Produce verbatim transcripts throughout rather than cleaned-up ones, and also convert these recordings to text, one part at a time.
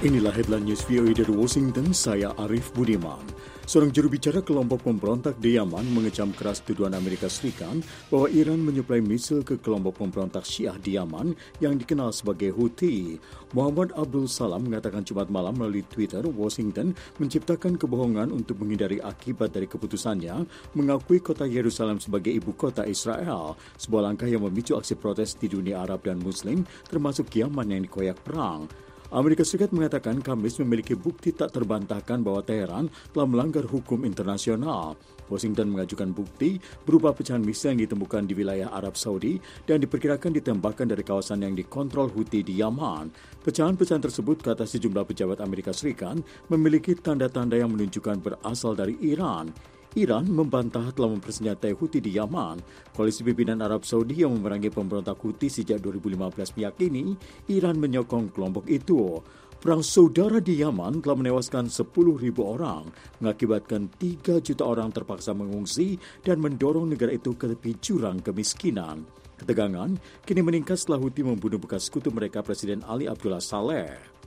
Inilah headline news V O A dari Washington, saya Arif Budiman. Seorang juru bicara kelompok pemberontak di Yaman mengecam keras tuduhan Amerika Serikat bahwa Iran menyuplai misil ke kelompok pemberontak Syiah di Yaman yang dikenal sebagai Houthi. Muhammad Abdul Salam mengatakan Jumat malam melalui Twitter, Washington menciptakan kebohongan untuk menghindari akibat dari keputusannya mengakui kota Yerusalem sebagai ibu kota Israel, sebuah langkah yang memicu aksi protes di dunia Arab dan Muslim, termasuk Yaman yang dikoyak perang. Amerika Serikat mengatakan Kamis memiliki bukti tak terbantahkan bahwa Teheran telah melanggar hukum internasional. Washington mengajukan bukti berupa pecahan misil yang ditemukan di wilayah Arab Saudi dan diperkirakan ditembakkan dari kawasan yang dikontrol Houthi di Yaman. Pecahan-pecahan tersebut, kata sejumlah pejabat Amerika Serikat, memiliki tanda-tanda yang menunjukkan berasal dari Iran. Iran membantah telah mempersenjatai Houthi di Yaman. Koalisi pimpinan Arab Saudi yang memerangi pemberontak Houthi sejak dua ribu lima belas meyakini Iran menyokong kelompok itu. Perang saudara di Yaman telah menewaskan sepuluh ribu orang, mengakibatkan tiga juta orang terpaksa mengungsi dan mendorong negara itu ke tepi jurang kemiskinan. Ketegangan kini meningkat setelah Houthi membunuh bekas sekutu mereka Presiden Ali Abdullah Saleh.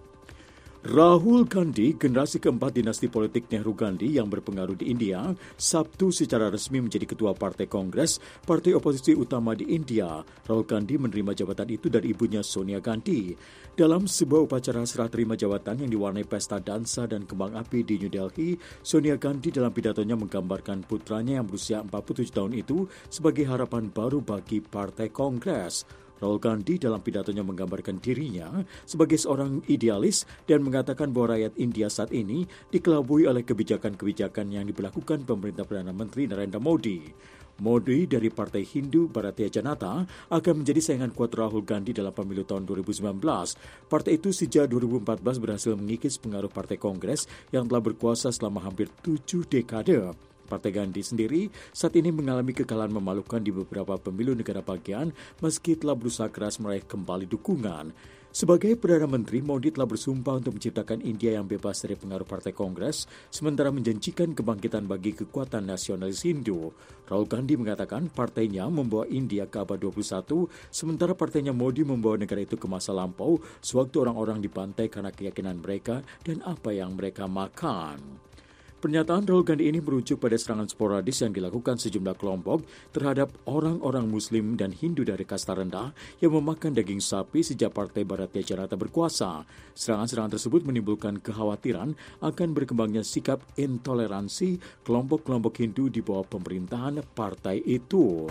Rahul Gandhi, generasi keempat dinasti politik Nehru Gandhi yang berpengaruh di India, Sabtu secara resmi menjadi ketua Partai Kongres, partai oposisi utama di India. Rahul Gandhi menerima jabatan itu dari ibunya Sonia Gandhi. Dalam sebuah upacara serah terima jabatan yang diwarnai pesta dansa dan kembang api di New Delhi, Sonia Gandhi dalam pidatonya menggambarkan putranya yang berusia empat puluh tujuh tahun itu sebagai harapan baru bagi Partai Kongres. Rahul Gandhi dalam pidatonya menggambarkan dirinya sebagai seorang idealis dan mengatakan bahwa rakyat India saat ini dikelabui oleh kebijakan-kebijakan yang diberlakukan pemerintah Perdana Menteri Narendra Modi. Modi dari Partai Hindu Bharatiya Janata akan menjadi saingan kuat Rahul Gandhi dalam pemilu tahun dua ribu sembilan belas. Partai itu sejak dua ribu empat belas berhasil mengikis pengaruh Partai Kongres yang telah berkuasa selama hampir tujuh dekade. Partai Gandhi sendiri saat ini mengalami kekalahan memalukan di beberapa pemilu negara bagian meski telah berusaha keras meraih kembali dukungan. Sebagai Perdana Menteri, Modi telah bersumpah untuk menciptakan India yang bebas dari pengaruh Partai Kongres, sementara menjanjikan kebangkitan bagi kekuatan nasionalis Hindu. Rahul Gandhi mengatakan partainya membawa India ke abad dua puluh satu, sementara partainya Modi membawa negara itu ke masa lampau, sewaktu orang-orang dibantai karena keyakinan mereka dan apa yang mereka makan. Pernyataan Rahul Gandhi ini merujuk pada serangan sporadis yang dilakukan sejumlah kelompok terhadap orang-orang Muslim dan Hindu dari kasta rendah yang memakan daging sapi sejak Partai Bharatiya Janata berkuasa. Serangan-serangan tersebut menimbulkan kekhawatiran akan berkembangnya sikap intoleransi kelompok-kelompok Hindu di bawah pemerintahan partai itu.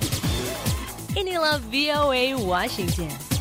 Inilah V O A Washington.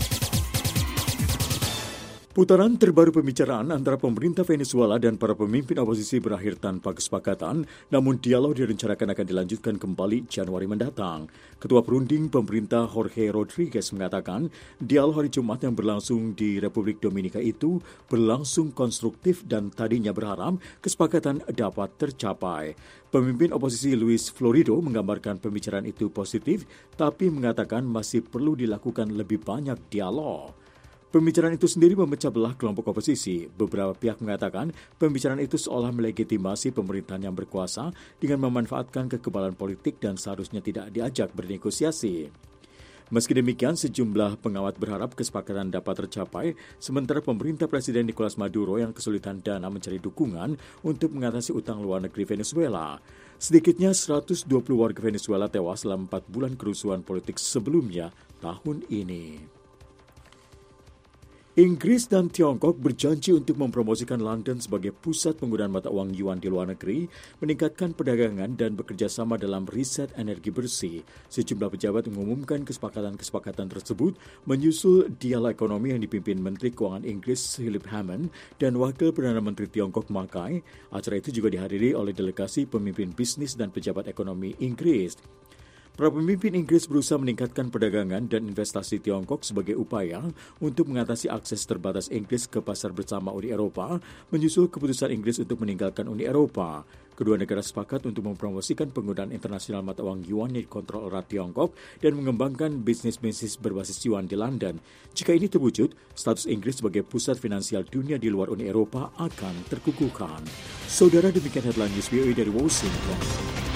Putaran terbaru pembicaraan antara pemerintah Venezuela dan para pemimpin oposisi berakhir tanpa kesepakatan, namun dialog direncanakan akan dilanjutkan kembali Januari mendatang. Ketua Perunding pemerintah Jorge Rodriguez mengatakan, dialog hari Jumat yang berlangsung di Republik Dominika itu berlangsung konstruktif dan tadinya berharap kesepakatan dapat tercapai. Pemimpin oposisi Luis Florido menggambarkan pembicaraan itu positif, tapi mengatakan masih perlu dilakukan lebih banyak dialog. Pembicaraan itu sendiri memecah belah kelompok oposisi. Beberapa pihak mengatakan pembicaraan itu seolah melegitimasi pemerintahan yang berkuasa dengan memanfaatkan kekebalan politik dan seharusnya tidak diajak bernegosiasi. Meski demikian, sejumlah pengamat berharap kesepakatan dapat tercapai, sementara pemerintah Presiden Nicolas Maduro yang kesulitan dana mencari dukungan untuk mengatasi utang luar negeri Venezuela. Sedikitnya seratus dua puluh warga Venezuela tewas dalam empat bulan kerusuhan politik sebelumnya tahun ini. Inggris dan Tiongkok berjanji untuk mempromosikan London sebagai pusat penggunaan mata uang yuan di luar negeri, meningkatkan perdagangan dan bekerja sama dalam riset energi bersih. Sejumlah pejabat mengumumkan kesepakatan-kesepakatan tersebut menyusul dialog ekonomi yang dipimpin Menteri Keuangan Inggris Philip Hammond dan Wakil Perdana Menteri Tiongkok Ma Kai. Acara itu juga dihadiri oleh delegasi pemimpin bisnis dan pejabat ekonomi Inggris. Para pemimpin Inggris berusaha meningkatkan perdagangan dan investasi Tiongkok sebagai upaya untuk mengatasi akses terbatas Inggris ke pasar bersama Uni Eropa, menyusul keputusan Inggris untuk meninggalkan Uni Eropa. Kedua negara sepakat untuk mempromosikan penggunaan internasional mata uang yuan yang dikontrol erat Tiongkok dan mengembangkan bisnis-bisnis berbasis yuan di London. Jika ini terwujud, status Inggris sebagai pusat finansial dunia di luar Uni Eropa akan terkukuhkan. Saudara, demikian headline news V O A dari Washington.